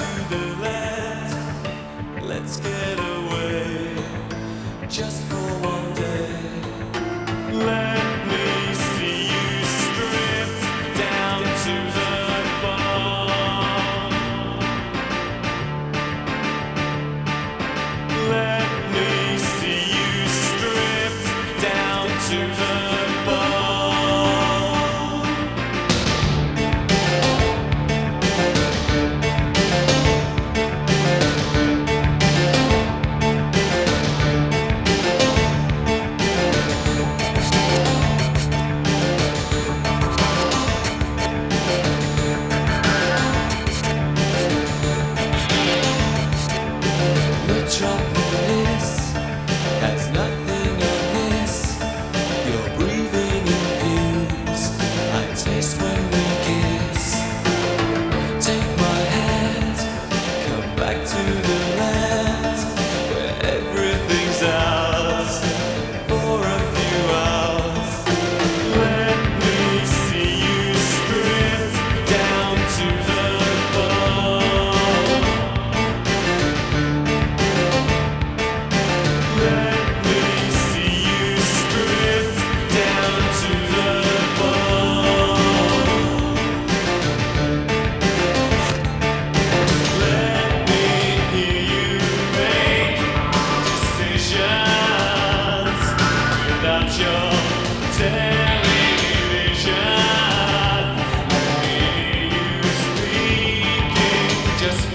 to the land. Let's get away just for one day. Let me see you stripped down to the bone. Let me see you stripped down to the metropolis has nothing amiss. You're breathing in views I taste when we kiss. Take my hand, come back to the land where everything's ours for a few hours. Let me see you stripped down to the bone. Let me see you stripped down to the bone. Let me hear you make decisions without your television. Let me hear you speaking just